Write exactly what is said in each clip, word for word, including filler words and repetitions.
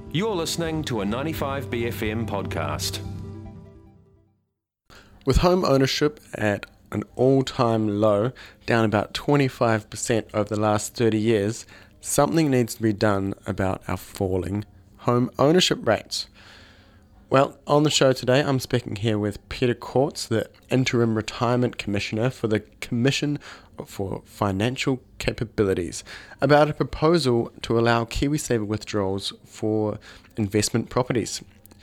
You're listening to a ninety-five B F M podcast. With home ownership at an all-time low, down about twenty-five percent over the last thirty years, something needs to be done about our falling home ownership rates. Well, on the show today, I'm speaking here with Peter Courts, the Interim Retirement Commissioner for the Commission for Financial Capabilities, about a proposal to allow KiwiSaver withdrawals for investment properties.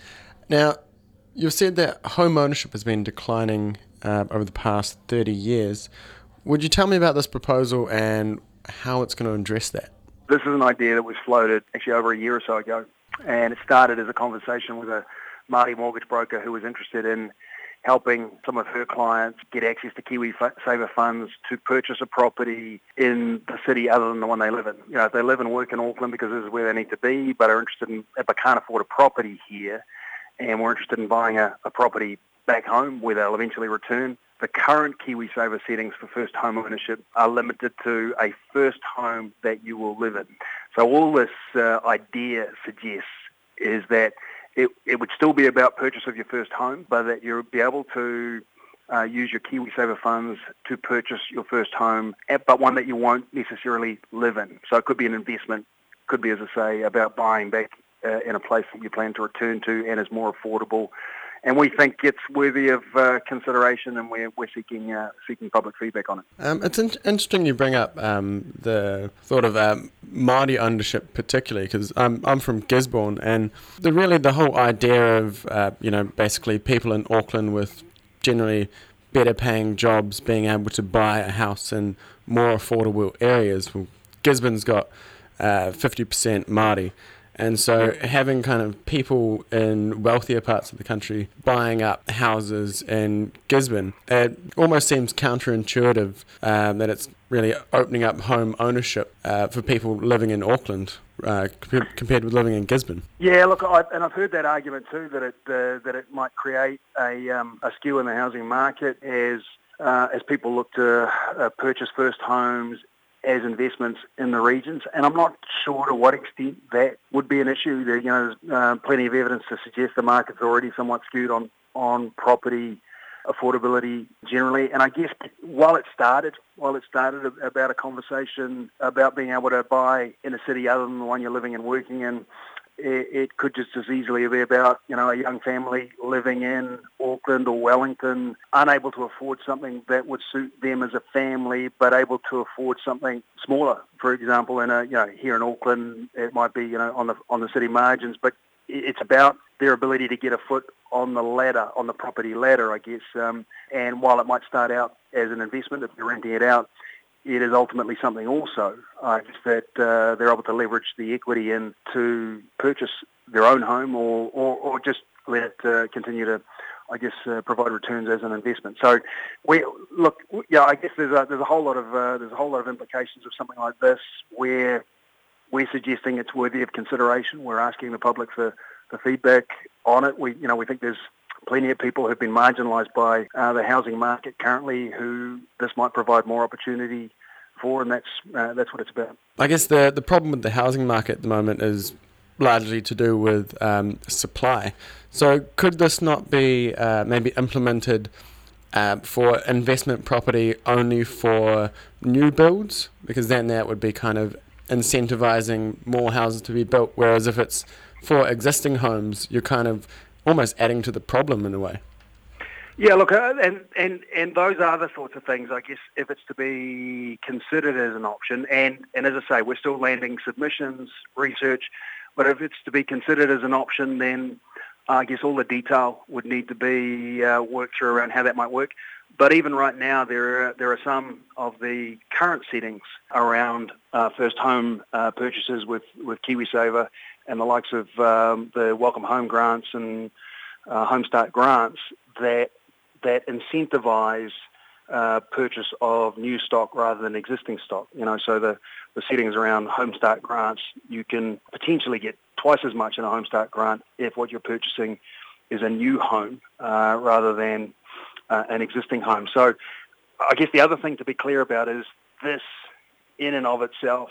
Now, you've said that home ownership has been declining uh, over the past thirty years. Would you tell me about this proposal and how it's going to address that? This is an idea that was floated actually over a year or so ago, and it started as a conversation with a Māori mortgage broker who was interested in helping some of her clients get access to KiwiSaver funds to purchase a property in the city other than the one they live in. You know, if they live and work in Auckland because this is where they need to be, but are interested in, but can't afford a property here, and we're interested in buying a, a property back home where they'll eventually return, the current KiwiSaver settings for first home ownership are limited to a first home that you will live in. So all this uh, idea suggests is that It, it would still be about purchase of your first home, but that you'll be able to uh, use your KiwiSaver funds to purchase your first home, but one that you won't necessarily live in. So it could be an investment, could be, as I say, about buying back uh, in a place that you plan to return to and is more affordable. And we think it's worthy of uh, consideration, and we're, we're seeking uh, seeking public feedback on it. Um, it's in- interesting you bring up um, the thought of um, Māori ownership, particularly because I'm I'm from Gisborne, and the really the whole idea of uh, you know basically people in Auckland with generally better paying jobs being able to buy a house in more affordable areas. Well, Gisborne's got uh, fifty percent Māori. And so having kind of people in wealthier parts of the country buying up houses in Gisborne, it almost seems counterintuitive um, that it's really opening up home ownership uh, for people living in Auckland uh, compared with living in Gisborne. Yeah, look, I, and I've heard that argument too, that it uh, that it might create a um, a skew in the housing market as uh, as people look to uh, purchase first homes as investments in the regions, and I'm not sure to what extent that would be an issue. There, you know, there's uh, plenty of evidence to suggest the market's already somewhat skewed on, on property affordability generally. And I guess while it started, while it started about a conversation about being able to buy in a city other than the one you're living and working in, it, it could just as easily be about, you know, a young family living in Auckland or Wellington, unable to afford something that would suit them as a family, but able to afford something smaller. For example, in a, you know, here in Auckland, it might be, you know, on the on the city margins, but it's about their ability to get a foot on the ladder, on the property ladder, I guess. Um, and while it might start out as an investment, if you're renting it out, it is ultimately something also, uh, just that uh, they're able to leverage the equity in to purchase their own home or, or, or just let it uh, continue to, I guess, uh, provide returns as an investment. So, we look, yeah, I guess there's a there's a whole lot of uh, there's a whole lot of implications of something like this where we're suggesting it's worthy of consideration. We're asking the public for, for feedback on it. We you know we think there's plenty of people who've been marginalised by uh, the housing market currently who this might provide more opportunity for, and that's uh, that's what it's about. I guess the the problem with the housing market at the moment is largely to do with um, supply. So could this not be uh, maybe implemented uh, for investment property only for new builds? Because then that would be kind of incentivising more houses to be built, whereas if it's for existing homes, you're kind of almost adding to the problem in a way. Yeah, look, uh, and, and, and those are the sorts of things, I guess, if it's to be considered as an option. And, and as I say, we're still landing submissions, research, but if it's to be considered as an option, then I guess all the detail would need to be uh, worked through around how that might work. But even right now, there are, there are some of the current settings around uh, first home uh, purchases with, with KiwiSaver and the likes of um, the Welcome Home grants and uh, Home Start grants that that incentivise uh, purchase of new stock rather than existing stock. You know, so the, the settings around Home Start grants, you can potentially get twice as much in a Home Start grant if what you're purchasing is a new home uh, rather than uh, an existing home. So I guess the other thing to be clear about is this in and of itself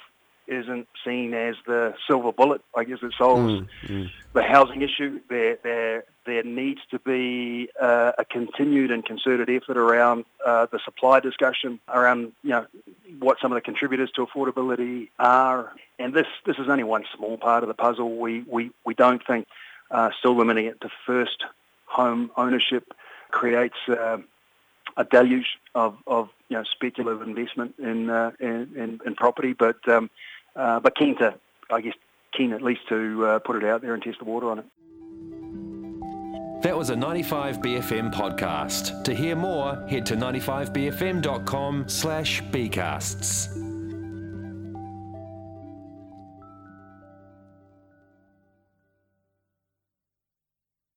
isn't seen as the silver bullet, I guess, that solves mm, mm. the housing issue. There, there, there needs to be uh, a continued and concerted effort around uh, the supply discussion, around you know what some of the contributors to affordability are. And this, this is only one small part of the puzzle. We, we, we don't think uh, still limiting it to first home ownership creates uh, a deluge of, of you know speculative investment in uh, in, in, in property, but um, uh, but keen to I guess keen at least to uh, put it out there and test the water on it. That was a ninety-five B F M podcast. To hear more, head to ninety-five b f m dot com slash bcasts.